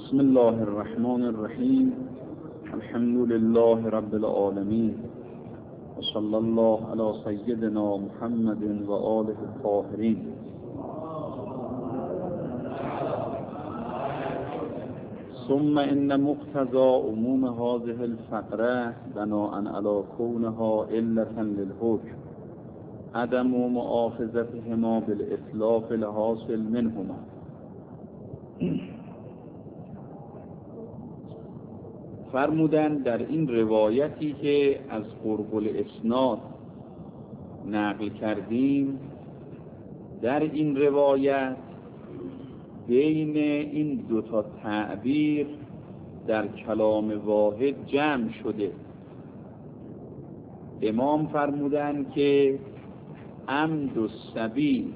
بسم الله الرحمن الرحیم. الحمد لله رب العالمین و صلی الله علی سیدنا محمد و آله الطاهرین. ثم ان مقتضى عموم هذه الفقره بناء على كونها علة للحكم عدم مؤاخذتهما بالإتلاف الحاصل منهما. فرمودن در این روایتی که از قرب الاسناد نقل کردیم، در این روایت بین این دوتا تعبیر در کلام واحد جمع شده. امام فرمودن که عمد الصبی،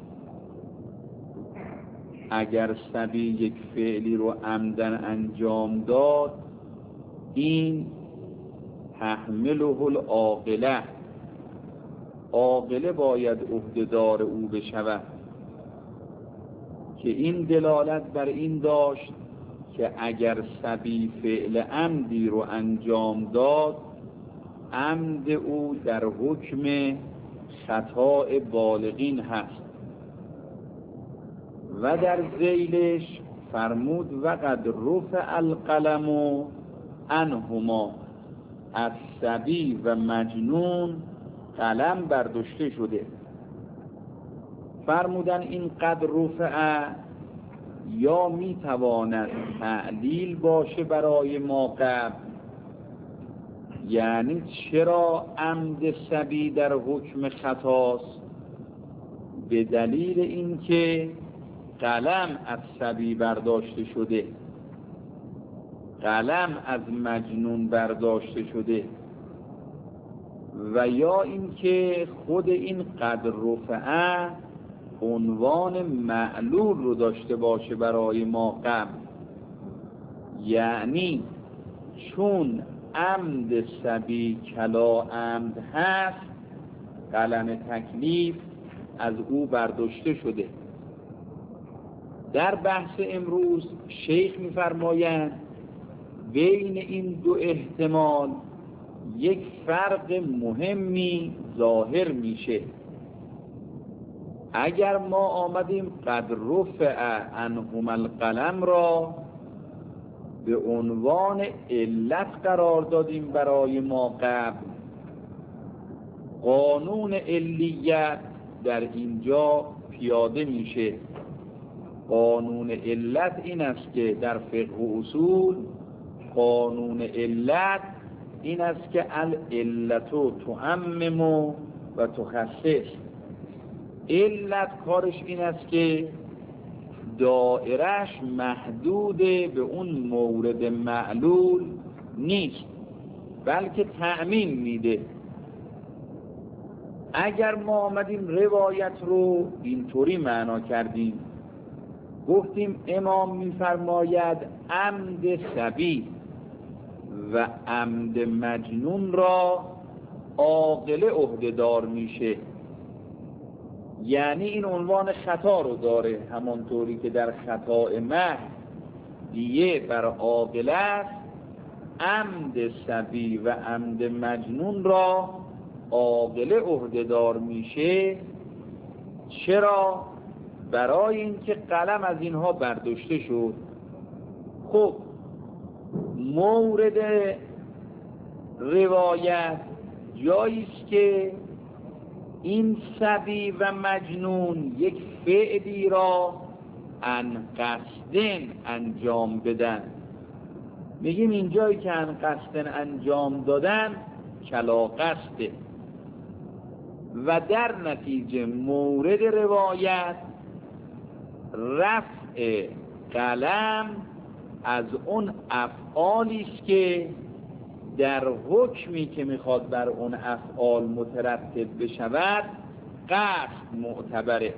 اگر صبی یک فعلی رو عمدن انجام داد، این تحمله العاقله، عاقله باید عهده‌دار او بشود، که این دلالت بر این داشت که اگر صبی فعل عمدی رو انجام داد، عمد او در حکم خطا بالغین هست. و در ذیلش فرمود وقد رفع القلم عنهما، از صبی و مجنون قلم برداشته شده. فرمودن این قد رفع یا میتواند تعلیل باشه برای ما قبل، یعنی چرا عمد صبی در حکم خطاست؟ به دلیل اینکه قلم از صبی برداشته شده، قلم از مجنون برداشته شده. و یا اینکه خود این قد رفعه عنوان معلول رو داشته باشه برای ما قبل، یعنی چون عمد صبی کلا عمد هست، قلم تکلیف از او برداشته شده. در بحث امروز شیخ می‌فرمایند بین این دو احتمال یک فرق مهمی ظاهر میشه. اگر ما آمدیم قد رفع عنهما القلم را به عنوان علت قرار دادیم برای ما قبل، قانون علیت در اینجا پیاده میشه. قانون علت این است که در فقه و اصول قانون علت این است که العلت تعمم و تخصص. علت کارش این است که دائرش محدود به اون مورد معلول نیست، بلکه تعمیم میده. اگر ما آمدیم روایت رو اینطوری معنا کردیم، گفتیم امام میفرماید عمد صبی و عمد مجنون را عاقله عهده‌دار میشه، یعنی این عنوان خطا رو داره، همانطوری که در خطا محض دیه بر عاقله است، عمد صبی و عمد مجنون را عاقله عهده‌دار میشه. چرا؟ برای اینکه قلم از اینها برداشته شد. خب مورد روایت جایی است که این صبی و مجنون یک فعلی را عن قصد انجام بدن. میگیم این جایی که عن قصد انجام دادن کلا قصده، و در نتیجه مورد روایت رفع قلم از اون افعالی است که در حکمی که میخواد بر اون افعال مترتب بشود قصد معتبره.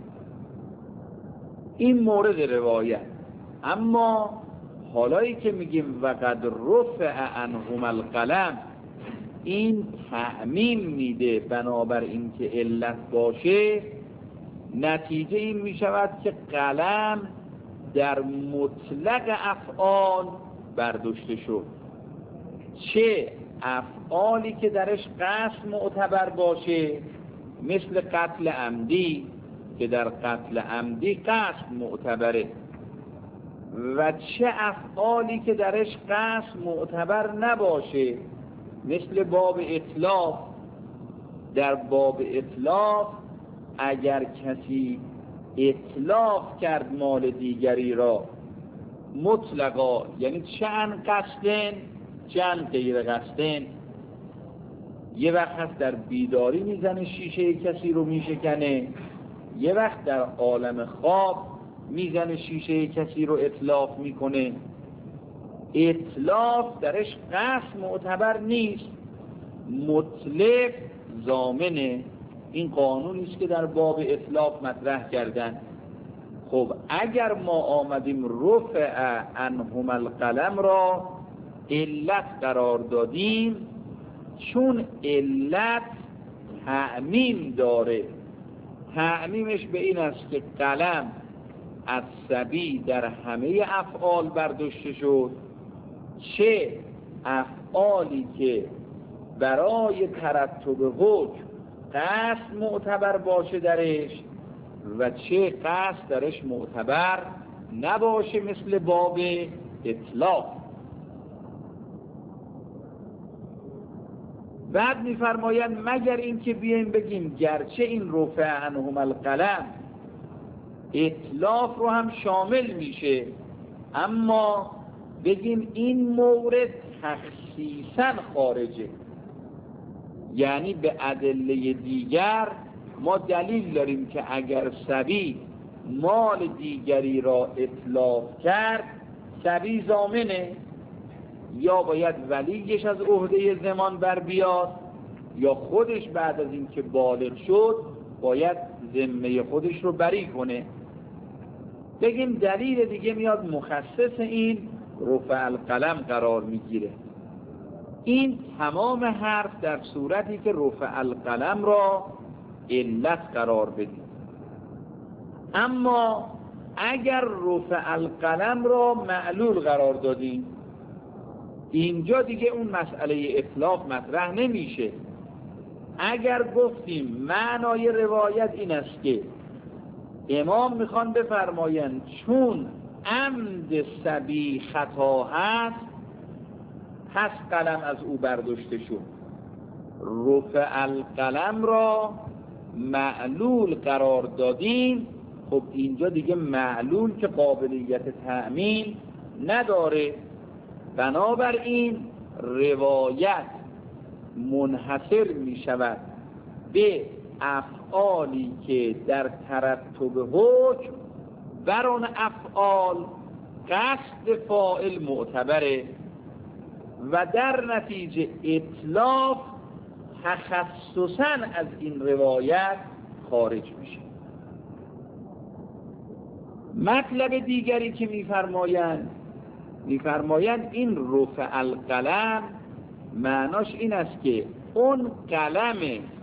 این مورد روایت. اما حالایی که میگیم وقد رفع عنهما القلم، این تعمیم میده بنابر اینکه علت باشه. نتیجه این میشود که قلم در مطلق افعال برداشته شد، چه افعالی که درش قصد معتبر باشه مثل قتل عمدی که در قتل عمدی قصد معتبره، و چه افعالی که درش قصد معتبر نباشه مثل باب اتلاف. در باب اتلاف اگر کسی اتلاف کرد مال دیگری را مطلقا، یعنی چند قصدن چند غیر قصدن، یه وقت هست در بیداری میزنه شیشه کسی رو میشکنه، یه وقت در عالم خواب میزنه شیشه کسی رو اتلاف میکنه. اتلاف درش قصد معتبر نیست، مطلق ضامنه. این قانونی است که در باب اتلاف مطرح کردن. خب اگر ما آمدیم رفع عنهم القلم را علت قرار دادیم، چون علت تعمیم داره، تعمیمش به این است که قلم از صبی در همه افعال برداشته شد، چه افعالی که برای ترتب حکم قصد معتبر باشه درش و چه قصد درش معتبر نباشه مثل باب اطلاق. بعد می‌فرمایند مگر این که بیایم بگیم گرچه این رفع عنهم القلم اطلاف رو هم شامل میشه، اما بگیم این مورد تخصیصاً خارجه، یعنی به ادله دیگر ما دلیل داریم که اگر صبی مال دیگری را اتلاف کرد صبی ضامنه، یا باید ولیش از عهده ضمان بر بیاد یا خودش بعد از اینکه بالغ شد باید ذمه خودش رو بری کنه. بگیم دلیل دیگه میاد مخصص این رفع القلم قرار میگیره. این تمام حرف در صورتی که رفع القلم را علت قرار بدیم. اما اگر رفع القلم را معلول قرار دادیم، اینجا دیگه اون مسئله اطلاق مطرح نمیشه. اگر گفتیم معنای روایت این است که امام میخوان بفرمایند چون عمد صبی خطا هست پس قلم از او برداشته شد، رفع القلم را معلول قرار دادیم. خب اینجا دیگه معلول که قابلیت تأمین نداره، بنابراین روایت منحصر می شود به افعالی که در ترتب حکم بر آن افعال قصد فاعل معتبره و در نتیجه اطلاق تخصصاً از این روایت خارج میشه. مطلب دیگری که میفرمایند این رفع القلم معناش این است که اون قلم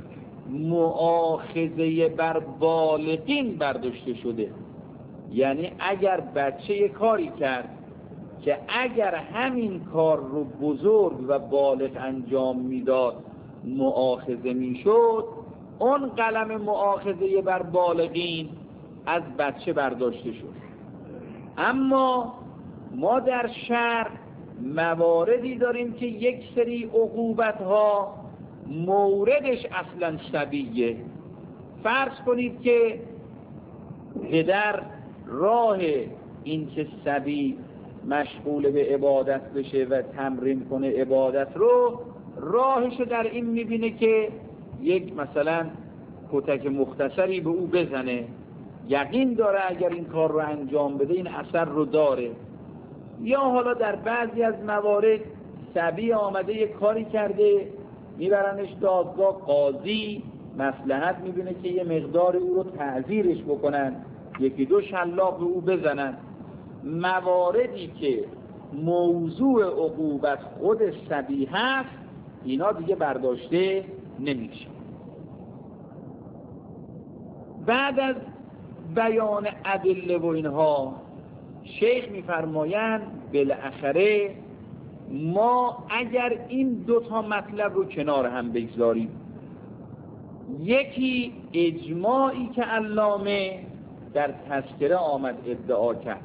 مؤاخذه بر بالغین برداشته شده. یعنی اگر بچه یک کاری کرد که اگر همین کار رو بزرگ و بالغ انجام میداد مؤاخذه میشد، اون قلم مؤاخذه بر بالغین از بچه برداشته شد. اما ما در شرع مواردی داریم که یک سری عقوبت ها موردش اصلا صبیه. فرض کنید که پدر راه این که صبی مشغول به عبادت بشه و تمرین کنه عبادت رو، راهشو در این میبینه که یک مثلا کتک مختصری به او بزنه، یقین داره اگر این کار رو انجام بده این اثر رو داره. یا حالا در بعضی از موارد صبی آمده یک کاری کرده میبرنش دادگاه، قاضی مصلحت میبینه که یه مقدار او رو تعزیرش بکنن، یکی دو شلاق به او بزنن. مواردی که موضوع عقوبت خود صبی هست اینا دیگه برداشته نمیشه. بعد از بیان ادله و اینها شیخ میفرمایند بالاخره ما اگر این دو تا مطلب رو کنار هم بگذاریم، یکی اجماعی که علامه در تذکره آمد ادعا کرد،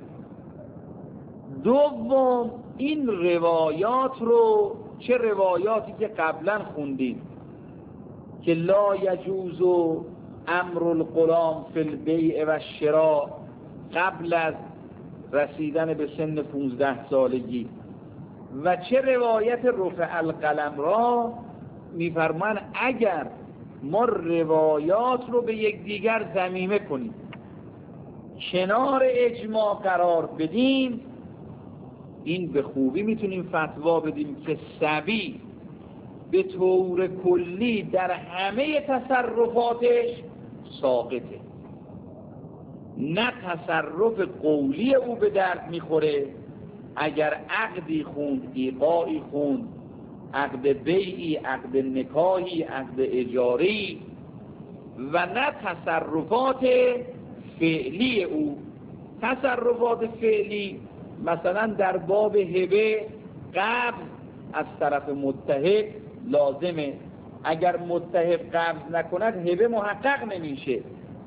دوم این روایات رو، چه روایاتی که قبلا خوندیم که لا یجوز امر الغلام فی البیع و الشراء قبل از رسیدن به سن 15 سالگی، و چه روایت رفع القلم را میفرمان اگر ما روایات رو به یکدیگر ضمیمه کنیم، کنار اجماع قرار بدیم، این به خوبی میتونیم فتوا بدیم که صبی به طور کلی در همه تصرفاتش ساقطه، نه تصرف قولی او به درد میخوره اگر عقدی خوند، ایقاعی خوند، عقد بیعی، عقد نکاحی، عقد اجاری، و نه تصرفات فعلی او. تصرفات فعلی مثلا در باب هبه قبض از طرف متحد لازمه، اگر متحد قبض نکند هبه محقق نمیشه.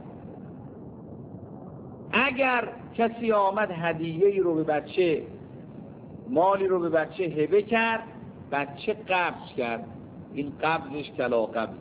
اگر کسی آمد هدیه‌ای رو به بچه، مالی رو به بچه هبه کرد، بچه قبض کرد، این قبضش کلا قبضه.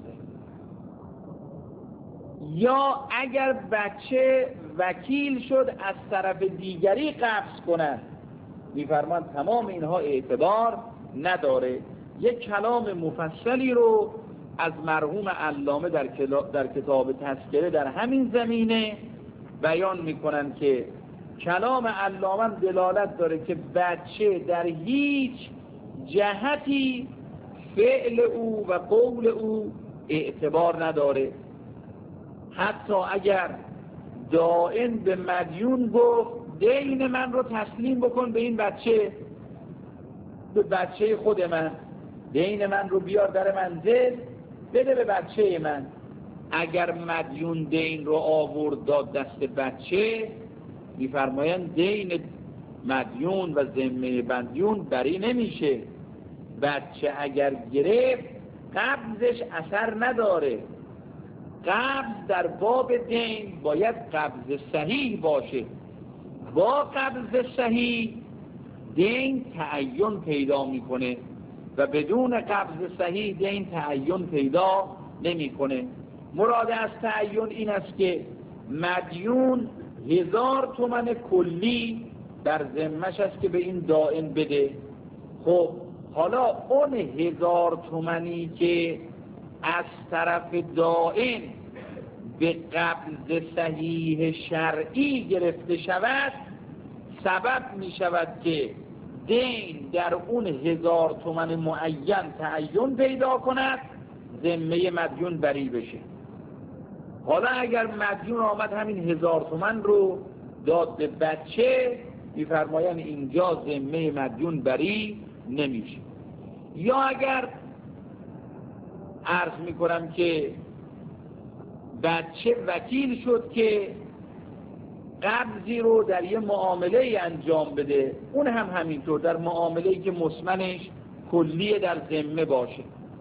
یا اگر بچه وکیل شد از طرف دیگری قبض کند، میفرمان تمام اینها اعتبار نداره. یک کلام مفصلی رو از مرحوم علامه در کتاب تذکره در همین زمینه بیان میکنن که کلام علامه دلالت داره که بچه در هیچ جهتی فعل او و قول او اعتبار نداره. حتی اگر دائن به مدیون گفت دین من رو تسلیم بکن به این بچه، به بچه خود من، دین من رو بیار در منزل بده به بچه من، اگر مدیون دین رو آورد داد دست بچه، میفرمایند دین مدیون و ذمه مدیون بری نمیشه. بچه اگر گرفت قبضش اثر نداره. قبض در باب دین باید قبض صحیح باشه. با قبض صحیح دین تعین پیدا میکنه و بدون قبض صحیح دین تعین پیدا نمیکنه. مراد از تعین این است که مدیون 1000 تومان کلی در ذمه‌ش است که به این دائن بده. خب حالا اون 1000 تومانی که از طرف دائن به قبض صحیح شرعی گرفته شود، سبب می شود که دین در اون 1000 تومان معین تعین پیدا کند، ذمه مدیون بری بشه. حالا اگر مدیون آمد همین 1000 تومان رو داد به بچه، می‌فرمایند اینجا ذمه مدیون بری نمیشه. یا اگر عرض میکنم که بچه وکیل شد که قبضی رو در یه معامله انجام بده، اون هم همینطور در معامله‌ای که مسمنش کلیه در ذمه باشه.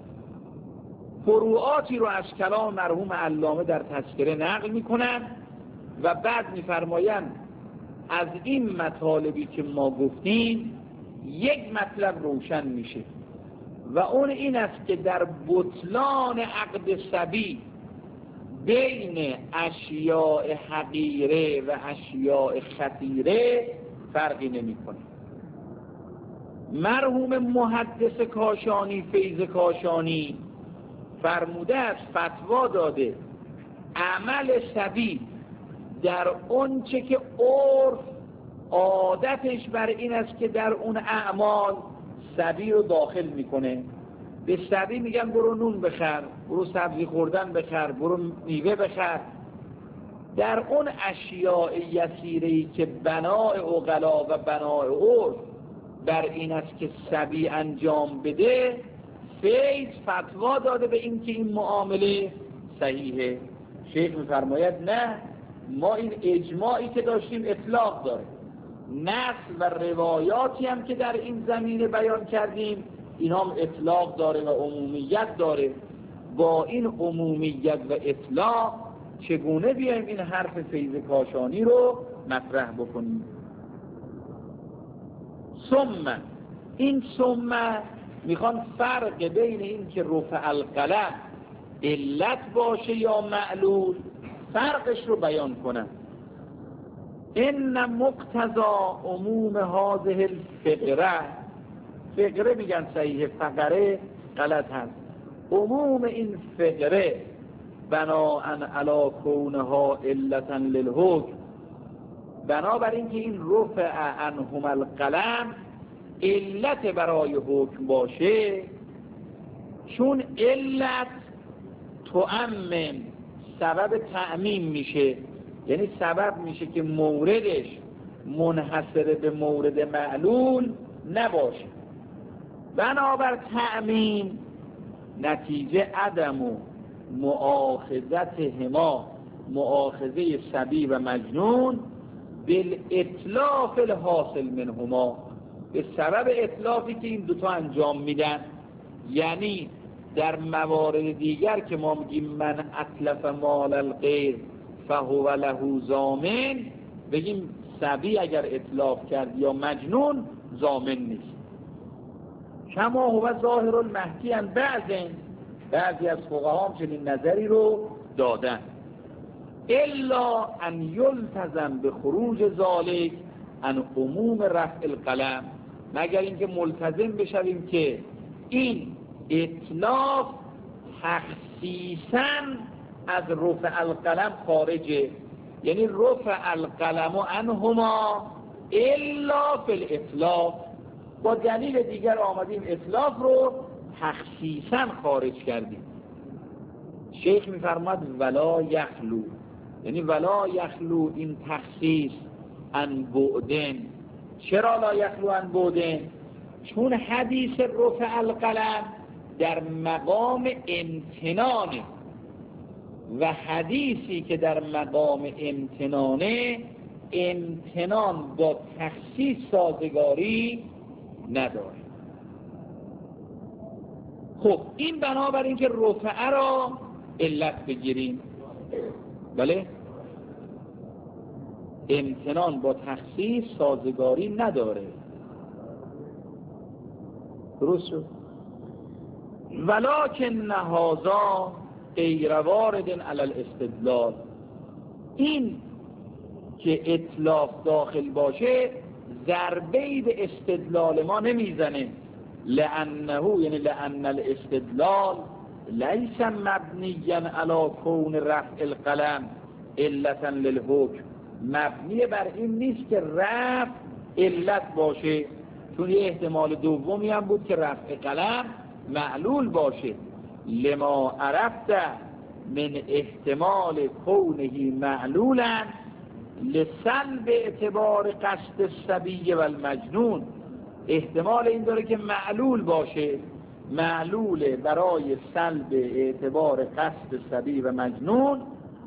فروعاتی رو از کلام مرحوم علامه در تذکره نقل میکنن و بعد میفرمایند از این مطالبی که ما گفتیم یک مطلب روشن میشه و اون این است که در بطلان عقد صبی بین اشیاء حقیره و اشیاء خطیره فرقی نمیکنه. مرحوم محدث کاشانی، فیض کاشانی، فرموده است، فتوا داده عمل صبی در اون چه که عرف عادتش بر این است که در اون اعمال صبی رو داخل میکنه. به صبی میگن برو نون بخر، برو سبزی خوردن بخر، برو میوه بخر. در اون اشیاء یسیره‌ای که بنای عقلا و بنای عرف بر این است که صبی انجام بده، فیض فتوا داده به این که این معامله صحیحه. شیخ میفرماید نه، ما این اجماعی که داشتیم اطلاق داره. نسل و روایاتی هم که در این زمینه بیان کردیم اینا هم اطلاق داره و عمومیت داره. با این عمومیت و اطلاق چگونه بیایم این حرف فیض کاشانی رو مطرح بکنیم؟ ثم، این ثم میخوان فرق بین این که رفع القلم علت باشه یا معلول فرقش رو بیان کنن. ان مقتضا عموم هذه الفقره، فقره میگن صحیح، فقره غلط هست. عموم این فقره بناءً علی کونها علتا للحکم، بنابر اینکه این رفع عنهم القلم علت برای حکم باشه، چون علت تؤمن سبب تعمیم میشه، یعنی سبب میشه که موردش منحصر به مورد معلول نباشه. بنابر تعمیم نتیجه عدم و مؤاخذتهما، مؤاخذه صبی و مجنون بالاتلاف الحاصل منهما، به سبب اتلافی که این دوتا انجام میدن. یعنی در موارد دیگر که ما میگیم من اتلف مال الغیر فهو له ضامن، بگیم صبی اگر اتلاف کرد یا مجنون ضامن نیست. کما هو ظاهر المحکی ان بعضی از فقها هم چنین نظری رو دادن. الا ان یلتزم به خروج ذالک عن عموم رفع القلم، مگر اینکه ملتزم بشویم که این اتلاف تخصیصاً از رفع القلم خارجه، یعنی رفع القلم عنهما الا فی الاتلاف، با دلیل دیگر آمدیم اتلاف رو تخصیصاً خارج کردیم. شیخ میفرماد ولا یخلو، یعنی ولا یخلو این تخصیص عن بعدن. چرا لا یخلو عن بعدن؟ چون حدیث رفع القلم در مقام امتنانه و حدیثی که در مقام امتنانه امتنان با تخصیص سازگاری نداره. خب این بنابراین که رفعه را علت بگیریم، بله امتنان با تخصیص سازگاری نداره، درست شد. ولکن هذا غیر وارد علی الاستدلال، این که اتلاف داخل باشه ضربه‌ای به استدلال ما نمیزنه. لانه، یعنی لان الاستدلال لیس مبنیا علی کون رفع القلم علتا للحکم، مبنی بر این نیست که رفع علت باشه، چون یه احتمال دومی هم بود که رفع قلم معلول باشه. لما عرفت من احتمال کونه معلولا لسلب اعتبار قصد الصبی و المجنون، احتمال این داره که معلول باشه، معلول برای سلب اعتبار قصد صبی و مجنون.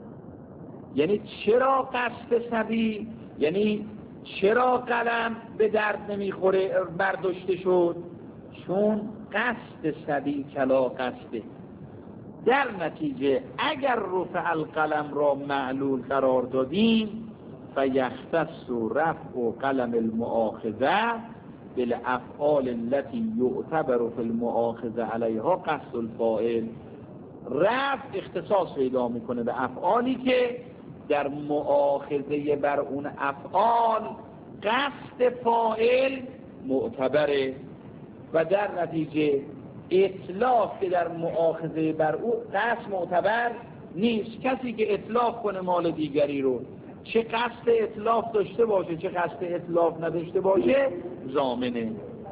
یعنی چرا قصد صبی؟ یعنی چرا قلم به درد نمیخوره برداشته شد؟ چون قصد صبی کلا قصده. در نتیجه اگر رفع القلم را معلول قرار دادیم فیختص رفع قلم المؤاخذه بالافعال التي یعتبر فی المؤاخذه علیها قصد الفاعل، رفع اختصاص پیدا میکنه به افعالی که در مؤاخذه بر اون افعال قصد فاعل معتبره و در نتیجه اطلاق که در مؤاخذه بر او قصد معتبر نیست. کسی که اطلاق کنه مال دیگری رو، چه قصد اطلاق داشته باشه چه قصد اطلاق نداشته باشه، ضامنه.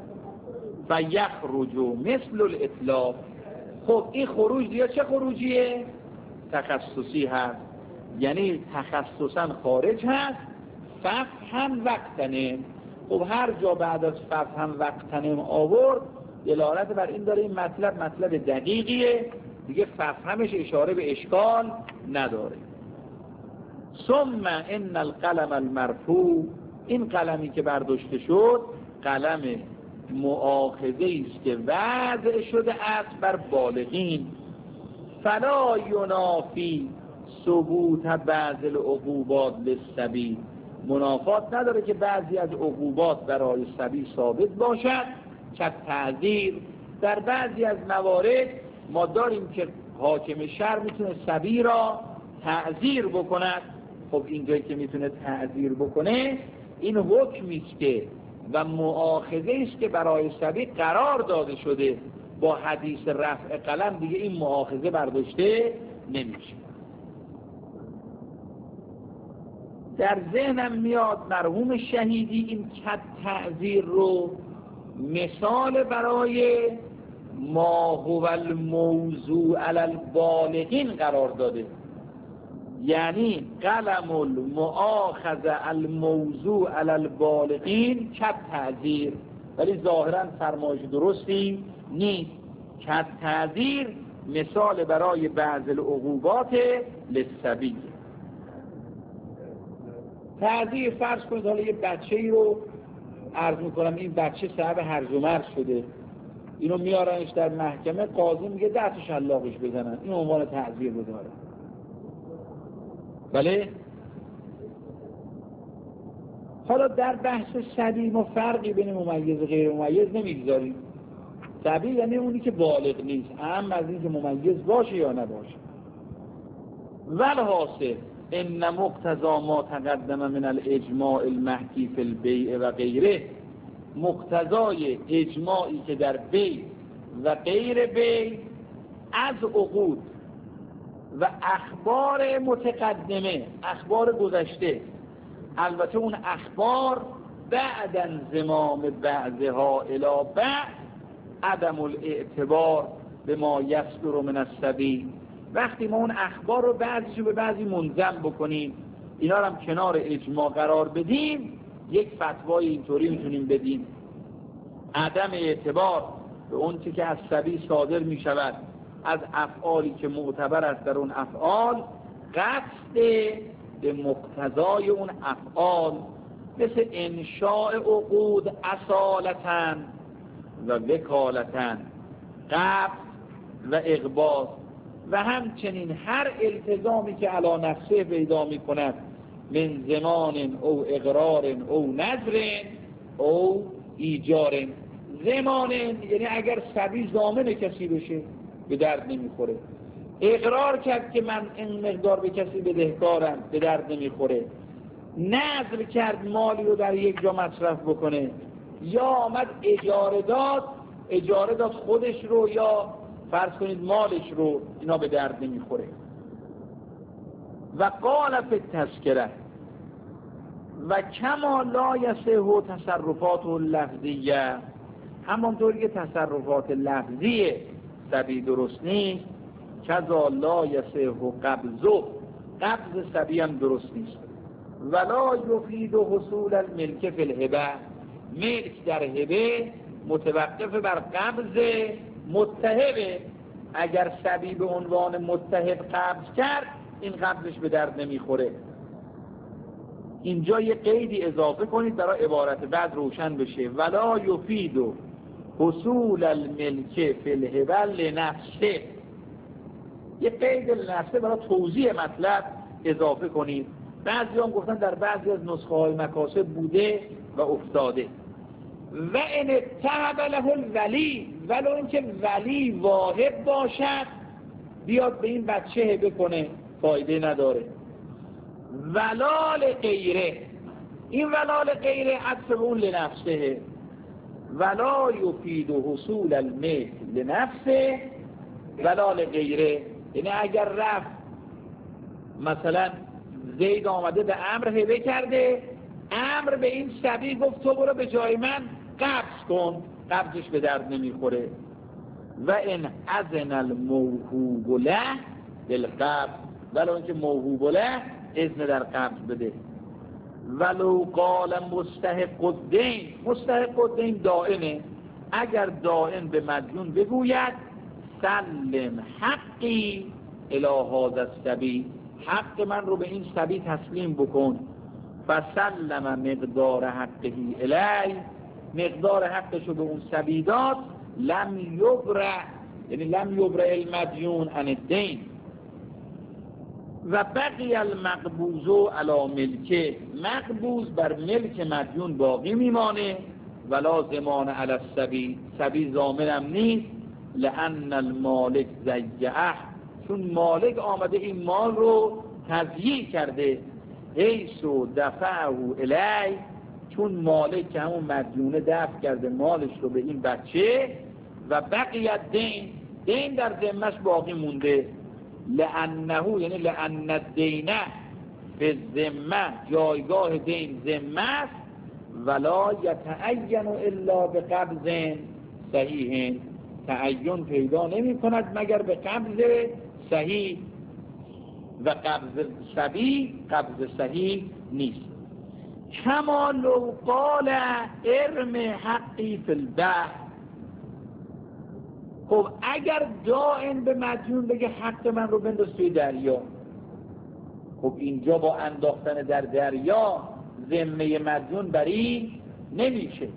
و یخرج مثل الاطلاق. خب این خروج دیگه چه خروجیه؟ تخصصی هست، یعنی تخصصا خارج هست. ففهم وقتنه. خب هر جا بعد از ففهم وقتنه آورد دلالت بر این داره این مطلب دقیقیه دیگه، ففهمش اشاره به اشکال نداره. ثم ان القلم المرفوع این قلمی که برداشته شد قلم مؤاخذه است که وضع شده است بر بالغین. فلا ینافی ثبوت بعض العقوبات للصبی، منافات نداره که بعضی از عقوبات برای صبی ثابت باشد. چه تعذیر، در بعضی از موارد ما داریم که حاکم شهر میتونه صبی را تعذیر بکند. خب اینجایی که میتونه تعذیر بکنه این حکمی است که و مؤاخذه است که برای صبی قرار داده شده. با حدیث رفع قلم دیگه این مؤاخذه برداشته نمیشه. در ذهنم میاد مرحوم شهیدی این کد تعذیر رو مثال برای ما هو الموضوع علی البالغین قرار داده، یعنی قلم المؤاخذه الموضوع علی البالغین کد تعذیر، ولی ظاهرا فرمایش درستی نیست. کد تعذیر مثال برای بعض العقوبات للصبی. تعذیر فرض کنید حالا یه بچه‌ای رو عرض میکنم این بچه صاحب هرج و مرج شده، اینو میارنش در محکمه، قاضی میگه 10 تا شلاقش بزنن، این عنوان تعذیر رو داره. بله حالا در بحث صبی ما فرقی بین ممیز و غیر ممیز نمیگذاریم. صبی یعنی اونی که بالغ نیست، اهم از این که ممیز باشه یا نباشه. والحاصل ان مقتضا ما تقدم من الاجماع المحکی فی البیع و غیره، مقتضای اجماعی که در بیع و غیر بیع از عقود و اخبار متقدمه، اخبار گذشته، البته اون اخبار بعد انضمام بعضها الی بعض، عدم الاعتبار به ما یصدر من الصبی، وقتی ما اون اخبار رو بعضیشو به بعضی منظم بکنیم، اینا رو هم کنار اجماع قرار بدیم، یک فتوای اینطوری میتونیم بدیم: عدم اعتبار به اون چی که از صبی صادر می شود از افعالی که معتبر است در اون افعال، قصد به مقتضای اون افعال مثل انشاء عقود اصالتاً و وکالتاً، قبض و اقباض، و همچنین هر التزامی که علی نفسه پیدا می کند من زمان او اقرار او نذر او ایجار. زمان یعنی اگر صبی ضامن کسی بشه به درد نمیخوره، اقرار کرد که من این مقدار به کسی بدهکارم به درد نمیخوره، نذر کرد مالی رو در یک جا مصرف بکنه، یا آمد اجاره داد خودش رو یا فرض کنید مالش رو، اینا به درد نمیخوره. و قال فی التذکره و کما لا یصح تصرفات لفظیه، همانطوری که تصرفات لفظی صبی درست نیست، کذا لا یصح قبض صبی هم درست نیست. ولا یفید حصول الملک فی الهبه، ملک در هبه متوقف بر قبض متهبه. اگر صبی به عنوان متهب قبض کرد این قبضش به درد نمیخوره. اینجا یه قیدی اضافه کنید برای عبارت بعد روشن بشه: ولا یفید حصول الملک فی الهبه لنفسه. یه قید لنفسه برای توضیح مطلب اضافه کنید. بعضی هم گفتن در بعضی از نسخه های مکاسب بوده و افتاده. و ان اتهب له الولی، ولو اینکه ولی واهب باشد بیاد به این بچه هبه کنه فایده نداره. ولال غیره، این ولال غیره عطف اون لنفسه. ولا یفید حصول الملک لنفسه ولال غیره، یعنی اگر رفت مثلا زید آمده به عمرو هبه کرده، عمرو به این صبی گفت تو برو به جای من قبض کن، قبضش به درد نمیخوره. و ان اذن الموهوب له بالقبض، ولو اینکه موهوب له اذن در قبض بده. ولو قال مستحق الدین، مستحق الدین دائنه، اگر دائن به مدیون بگوید سلم حقی الی هذا الصبی، حق من رو به این صبی تسلیم بکن، فسلم مقدار حقه الی، مقدار حقشو به اون صبی داد، لم یبرع، یعنی لم یبرع المدیون عن الدین و بقی المقبوض علی ملکه، مقبوض بر ملک مدیون باقی میمانه، ولا ضمان علی الصبی، صبی ضامنم نیست، لان المالک ضیعه، چون مالک آمده این مال رو تضییع کرده، حیث دفعه الی، چون مالک که همون مدیونه دفع کرده مالش رو به این بچه، و بقیت دین، دین در ذمه‌اش باقی مونده، لانه یعنی لان الدین فی الذمه، جایگاه دین ذمه است، ولا یتعین الا بقبض صحیح، تعین پیدا نمی کند مگر به قبض صحیح، و قبض صبی قبض صحیح نیست. کما لو قال ارم حقی فی البحر، خب اگر دائن به مدیون بگه حق من رو بنداز توی دریا، خب اینجا با انداختن در دریا ذمه مدیون بری نمیشه.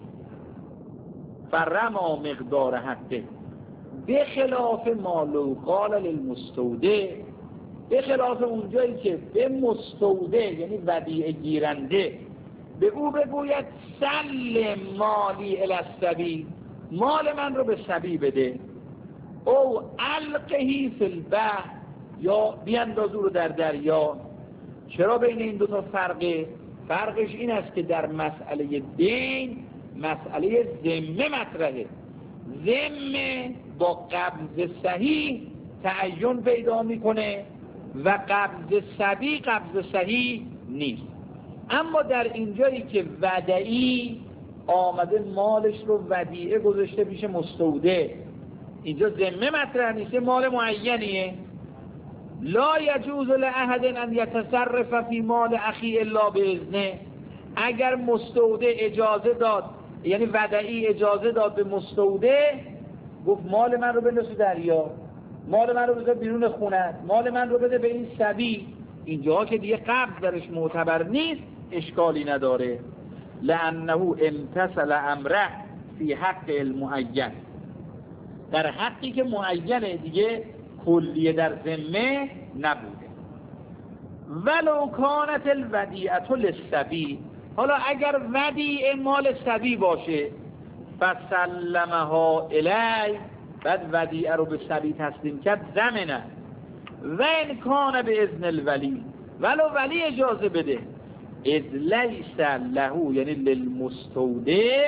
فرما مقدار حقه، به خلاف ما لو قال للمستودع، به خلاف اونجایی که به مستودع یعنی ودیعه گیرنده به او بگوید سلم مالی الی الصبی، مال من رو به صبی بده، او القهی فی البحر، یا بیانداز او رو در دریا. چرا بین این دو تا فرقه؟ فرقش این است که در مسئله دین مسئله ذمه مطرحه، ذمه با قبض صحیح تعین پیدا میکنه و قبض صبی قبض صحیح نیست. اما در اینجایی که ودعی آمده مالش رو ودیعه گذاشته پیش مستودع، اینجا ذمه مطرح نیست، مال معینیه. لا یجوز لاحد ان یتصرف فی مال اخی الا باذنه، اگر مستودع اجازه داد، یعنی ودعی اجازه داد به مستودع، گفت مال من رو بنداز دریا، مال من رو بذار بیرون خونت، مال من رو بده به این صبی، اینجا که دیگه قبض درش معتبر نیست اشکالی نداره. لانه امتثل امره فی حق المعین، در حقی که معینه دیگه کلیه در ذمه نبوده. ولو کانت الودیعه للصبی، حالا اگر ودیعه مال صبی باشه، فسلمها الی، بعد ودیعه رو به صبی تسلیم کرد، ضمنه، و ان کان به اذن الولی، ولو ولی اجازه بده، اذ لیس له یعنی للمستودع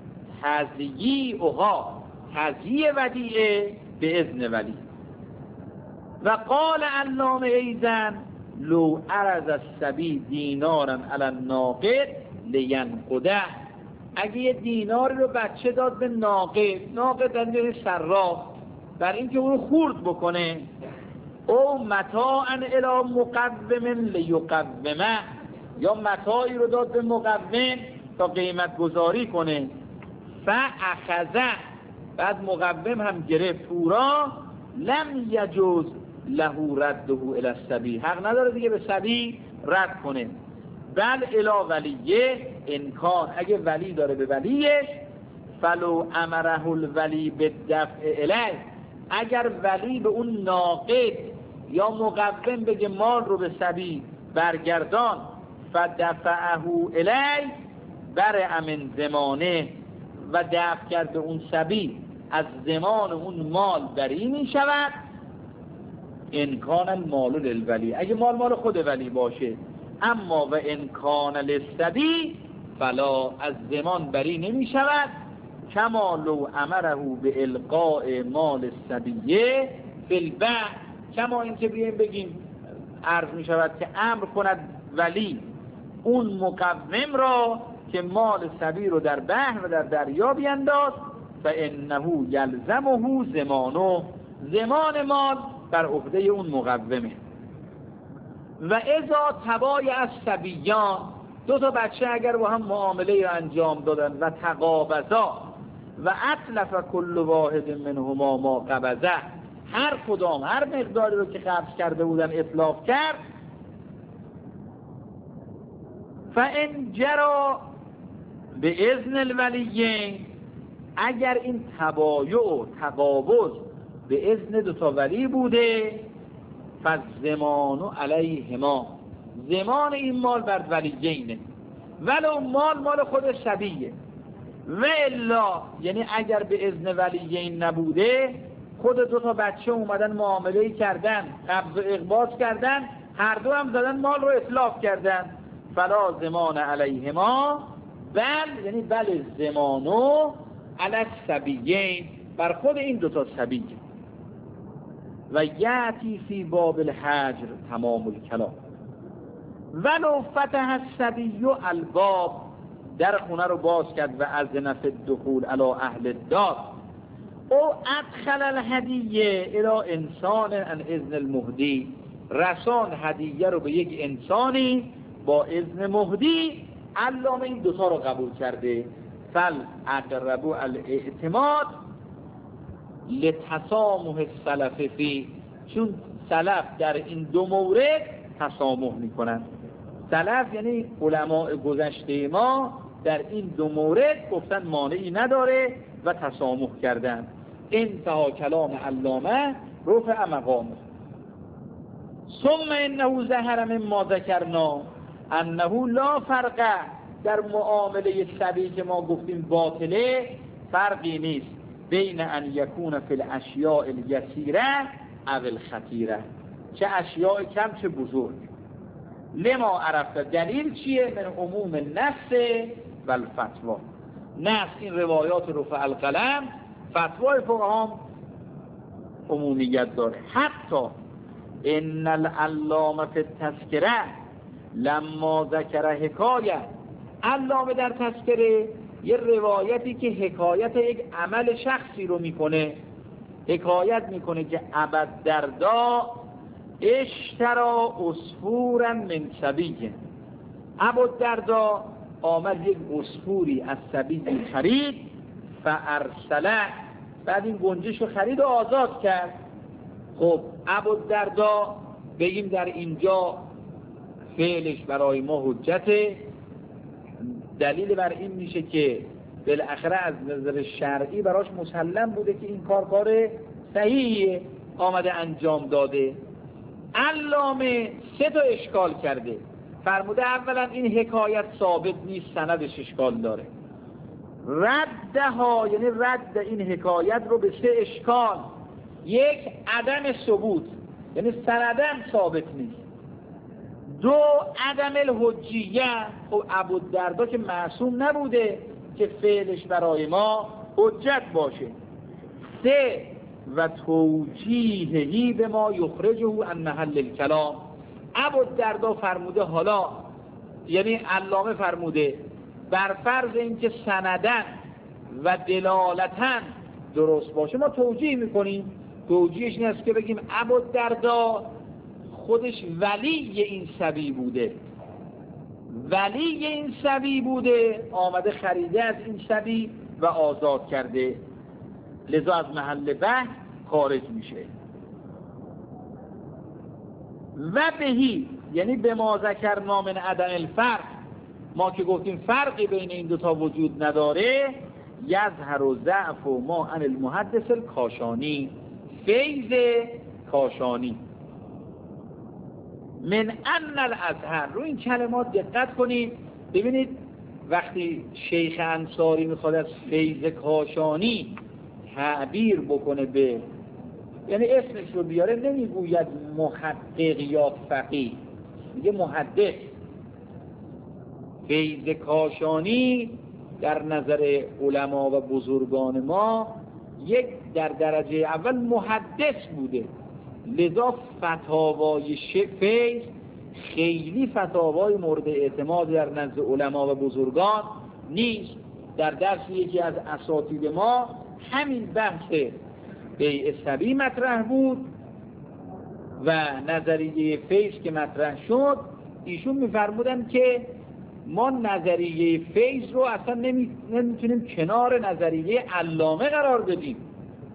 تضییعها، تضییع ودیعه به اذن ولی. و قال علامه ایزن لو عرض الصبی دینارا علی الناقد لینقده، اگه یه دیناری رو بچه داد به ناقد در صراف، بر اینکه اون خورد بکنه، او متاعا الی مقوم لیقومه، یا متاعی رو داد به مقوم تا قیمت گذاری کنه، فاخذه، بعد مقوم هم گرفت او را، لم یجوز له رده الی الصبی، حق نداره دیگه به صبی رد کنه، بل الی ولیه انکار، اگه ولی داره به ولیش، فلو امره الولی بالدفع الیه، اگر ولی به اون ناقد یا مقوم بگه مال رو به صبی برگردان، فدفعه الیه برع من زمانه، و دفع کرده اون صبی از زمان اون مال بری می شود، انکان المال للولی، اگه مال خود ولی باشه. اما و انکان للصبی فلا، از زمان بری نمی شود، کما لو امره به القاء مال الصبیه فی البحر، کما این که بیایم بگیم عرض می شود که امر کند ولی اون مقوم را که مال صبی رو در بحر و در دریا بینداز، فانه یلزمه زمانه، زمان مال بر عهده اون مقومه. و اذا تبایع الصبیان، دو تا بچه اگر با هم معامله رو انجام دادن و تقابضا و اتلف کل واحد منهما ما قبضه، هر کدام هر مقداری رو که قبض کرده بودن اتلاف کرد، فان جرا به اذن الولیین، اگر این تبایع و تقابض به اذن دو تا ولی بوده، فالضمان علیهما، ضمان این مال بر ولیینه، ولو مال خود شبیه. و الا، یعنی اگر به اذن ولیین نبوده، خود دو تا بچه اومدن معامله کردن، قبض و اقباض کردن، هر دو هم زدن مال رو اتلاف کردن، فلا ضمان علیهما، بل یعنی بل ضمانو علی الصبیین، بر خود این دو تا صبیه. و یاتی فی باب الحجر تمام الکلام. ولو فتح الصبی الباب، در خونه رو باز کرد و اذن فی الدخول علی اهل الدار، او ادخل الهدیه الی انسان عن اذن المهدی، رسان هدیه رو به یک انسانی با اذن مهدی، علامه این دوتا رو قبول کرده، فل اقرب الاعتماد لتسامح السلف فی، چون سلف در این دو مورد تسامح میکنن. سلف یعنی علماء گذشته ما در این دو مورد گفتن مانعی نداره و تسامح کردن. انتها کلام علامه رفع مقامه. ثم انه ظهر مما ذکرنا انه لا فرق، در معامله صبی که ما گفتیم باطله فرقی نیست بین ان یکون فی الاشیاء الیسیره او الخطیره، چه اشیاء کم چه بزرگ. لما عرفت، دلیل چیه؟ من عموم النص و الفتوا، نص این روایات رفع القلم، فتوای فقها عمومیت داره. حتی ان العلامه فی التذکره لما ذکر حکایه، علامه در تذکره یه روایتی که حکایت یک عمل شخصی رو میکنه، حکایت میکنه که ابوالدرداء اشترا عصفورا من صبی، ابوالدرداء آمد یک عصفوری از صبی خرید، فارسله، بعد این گنجش رو خرید و آزاد کرد. خب ابوالدرداء بگیم در اینجا فعلش برای ما حجته، دلیل بر این میشه که بالاخره از نظر شرعی براش مسلم بوده که این کار صحیحیه، آمده انجام داده. علامه سه تا اشکال کرده، فرموده اولا این حکایت ثابت نیست، سندش اشکال داره. ردها، یعنی رد این حکایت رو به سه اشکال. یک، عدم ثبوت، یعنی سندن ثابت نیست. دو، عدم الحجیه، خب ابوالدرداء که معصوم نبوده که فعلش برای ما حجت باشه. سه، و توجیهی به ما یخرجه عن محل الکلام، ابوالدرداء فرموده، حالا یعنی علامه فرموده بر فرض اینکه سندن و دلالتن درست باشه ما توجیه میکنیم. توجیهش این است که بگیم ابوالدرداء خودش ولی این صبی بوده، ولی این صبی بوده، آمده خریده از این صبی و آزاد کرده، لذا از محل بحث خارج میشه. و بهی، یعنی به ما ذکرنا من عدم الفرق، ما که گفتیم فرقی بین این دوتا وجود نداره، یظهر و ضعف و ما عن المحدث الکاشانی، فیض کاشانی. من ان الازهر، رو این کلمات دقت کنید، ببینید وقتی شیخ انصاری میخواد از فیض کاشانی تعبیر بکنه به، یعنی اسمش رو بیاره، نمیگوید محقق یا فقیه، میگه محدث. فیض کاشانی در نظر علما و بزرگان ما یک در درجه اول محدث بوده، لذا فتاوای فیض خیلی فتاوای مورد اعتماد در نزد علما و بزرگان نیست. در درس یکی از اساتید ما همین بحث بیع صبی مطرح بود و نظریه فیض که مطرح شد، ایشون میفرمودن که ما نظریه فیض رو اصلا نمیتونیم کنار نظریه علامه قرار بدیم.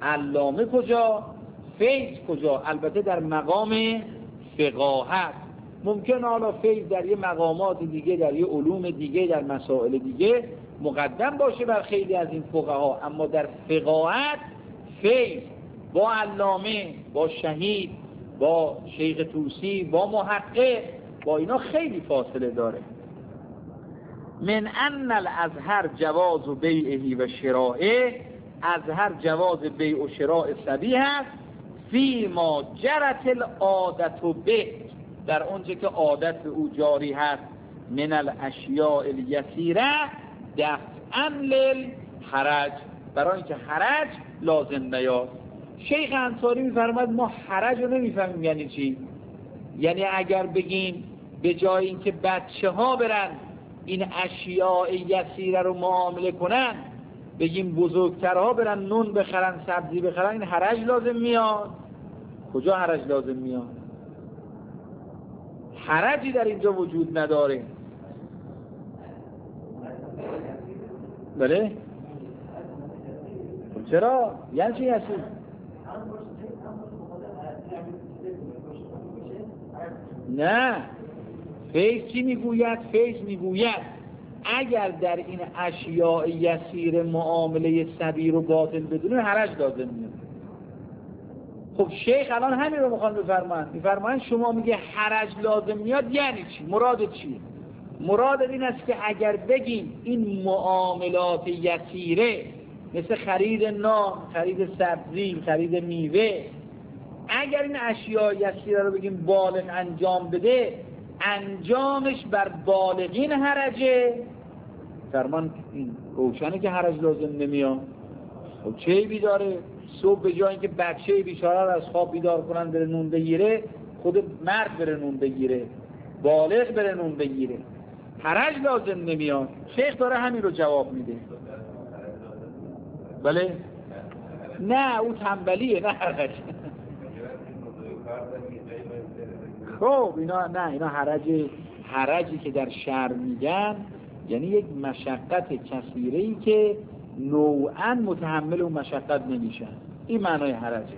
علامه کجا؟ فیض کجا؟ البته در مقام فقاهت، ممکن حالا فیض در یه مقامات دیگه، در یه علوم دیگه، در مسائل دیگه مقدم باشه بر خیلی از این فقها، اما در فقاهت فیض با علامه، با شهید، با شیخ طوسی، با محقق، با اینا خیلی فاصله داره. من ان الازهر جواز بیعه و شرائه، ازهر جواز بیع و شراء صبی هست فی ما جرت العادت به، در اونجا که عادت به او جاری هست، من الاشیاء الیسیره دفعا للحرج، برای اینکه حرج لازم نیاد. شیخ انصاری میفرماد ما حرج رو نمیفهمیم یعنی چی. یعنی اگر بگیم به جای اینکه بچه ها برن این اشیاء یسیره رو معامله کنن، بگیم بزرگترها برن نون بخرن، سبزی بخرن، این حرج لازم میاد؟ کجا حرج لازم میاد؟ حرجی در اینجا وجود نداره. بله؟ چرا؟ یعنی چی هستی؟ نه، فیض چی میگوید؟ فیض میگوید اگر در این اشیاء یسیر معامله صبی رو باطل بدونه حرج لازم میاد. خب شیخ الان همین رو میخوان بفرمایند شما میگه حرج لازم میاد یعنی چی؟ مراد چیه؟ مراد این است که اگر بگیم این معاملات یسیره مثل خرید نان، خرید سبزی، خرید میوه، اگر این اشیاء یسیره رو بگیم بالغ انجام بده، انجامش بر بالغین حرجه، فرمان این روشنه که حرج لازم نمیاد. خب چه عیبی داره؟ صبح به جای اینکه بچه بیچاره رو از خواب بیدار کنن بره نون بگیره، خود مرد بره نون بگیره، بالغ بره نون بگیره، حرج لازم نمیاد. شیخ داره همین رو جواب میده. بله؟ نه او تنبلیه، نه حرج. خب اینا نه، اینا حرجی که در شرع میگن یعنی یک مشقت کثیره‌ای که نوعاً متحمل اون مشقت نمیشن، این معنای حرجه.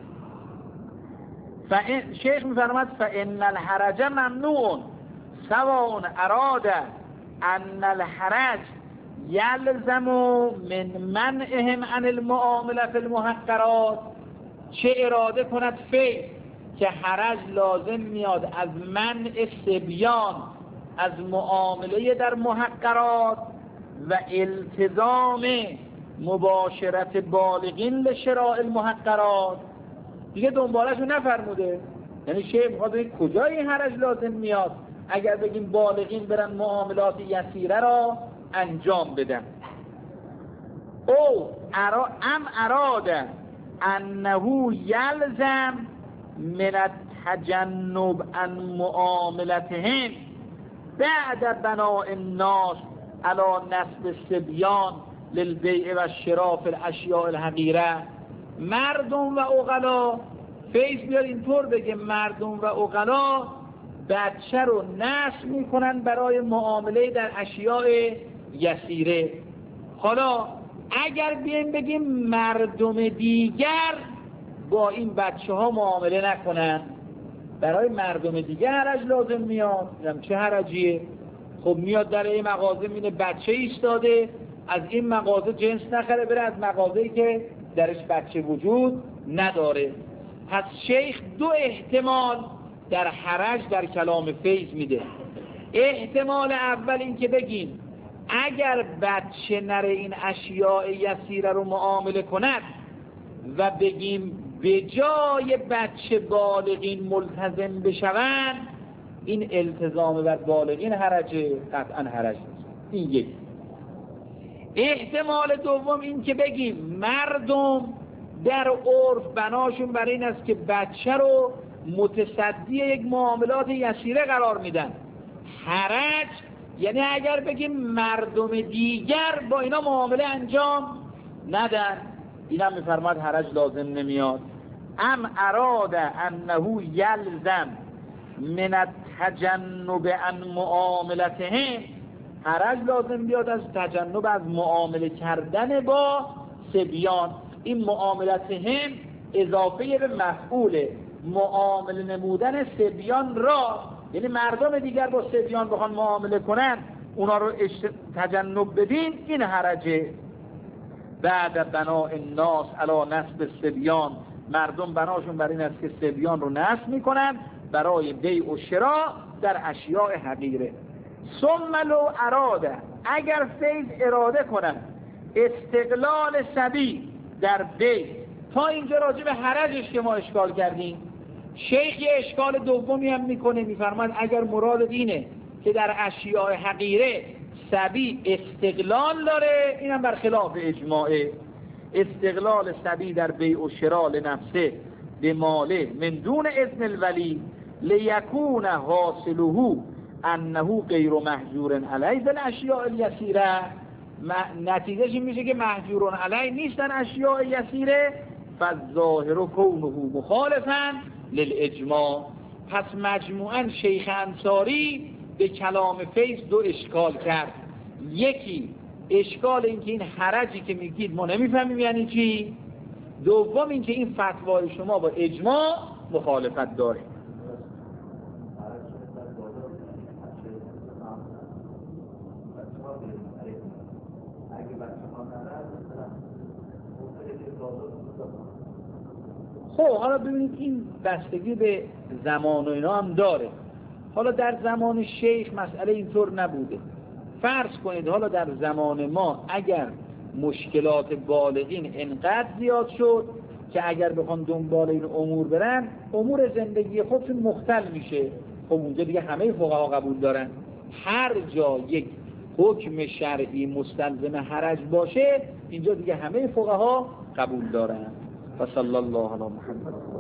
شیخ میفرماد فإن الحرج ممنوع سواء اراد ان الحرج یلزم من منعهم عن المعامله فی المحقرات، چه اراده کند فیض که حرج لازم میاد از منع صبیان از معامله در محقرات و التزام مباشرت بالغین لشراء المحقرات، دیگه دنبالشو نفرموده. یعنی شیخ میخواد کجا این حرج لازم میاد اگر بگیم بالغین برن معاملات یسیره را انجام بدن. او اراد انه یلزم من التجنب عن معاملتهم بعد بناء الناس على نسب الصبیان للبیع و الشراء فی الاشیاء الحقیره. مردم و عقلا، فیض بیاد اینطور بگه مردم و عقلا بچه رو نسب میکنن برای معامله در اشیاء یسیره. حالا اگر بیایم بگیم مردم دیگر با این بچه ها معامله نکنن، برای مردم دیگر حرج لازم میاد. چه حرجیه؟ خب میاد در این مغازه مینه بچه ایستاده، از این مغازه جنس نخره بره از مغازه‌ای که درش بچه وجود نداره. پس شیخ دو احتمال در حرج در کلام فیض میده. احتمال اول این که بگیم اگر بچه نره این اشیاء یسیره رو معامله کند و بگیم به جای بچه بالغین ملتزم بشوند، این التزام بر بالغین حرجه، قطعا حرج نیست. این یک. احتمال دوم این که بگیم مردم در عرف بناشون برای این است که بچه رو متصدی یک معاملات یسیره قرار میدن. حرج یعنی اگر بگیم مردم دیگر با اینا معامله انجام ندن، این هم میفرماد حرج لازم نمیاد. ام اراد انه یلزم من التجنب عن معاملتهم، حرج لازم بیاد از تجنب از معامله کردن با صبیان. این معاملتهم اضافه به مفعول معامله نمودن صبیان را یعنی مردم دیگر با صبیان بخوان معامله کنن اونا رو تجنب بدین، این حرجه. بعد بناء الناس علی نسب الصبیان، مردم بناشون بر این است که صبیان رو نسب میکنن برای بیع و شراء در اشیاء حقیره. ثم لو اراده، اگر فیض اراده کنن استقلال صبی در بیع. تا اینجا راجع به حرجش که ما اشکال کردیم، شیخ یه اشکال دومی هم میکنه، میفرماد اگر مراد اینه که در اشیاء حقیره صبی استقلال داره، اینم برخلاف اجماعه. استقلال صبی در بیع و شراء لنفسه به ماله من دون اذن الولی لیکون حاصله انه غیر محجور علیه در اشیاء الیسیره. نتیجهش این میشه که محجور علیه نیستن اشیاء یسیره، فالظاهر کونه مخالفا للاجماع. پس مجموعاً شیخ انصاری به کلام فیض دو اشکال کرد. یکی اشکال این که این حرجی که میگید ما نمیفهمیم یعنی چی، دوم این که این فتوای شما با اجماع مخالفت داره. خب حالا ببینید این بستگی به زمان و اینا هم داره. حالا در زمان شیخ مسئله اینطور نبوده. فرض کنید حالا در زمان ما اگر مشکلات بالغین انقدر زیاد شد که اگر بخوان دنبال این امور برن، امور زندگی خودشون مختل میشه. خب اونجا دیگه همه فقها قبول دارن. هر جا یک حکم شرعی مستلزم حرج باشه، اینجا دیگه همه فقها قبول دارن. و صلی الله علی محمد.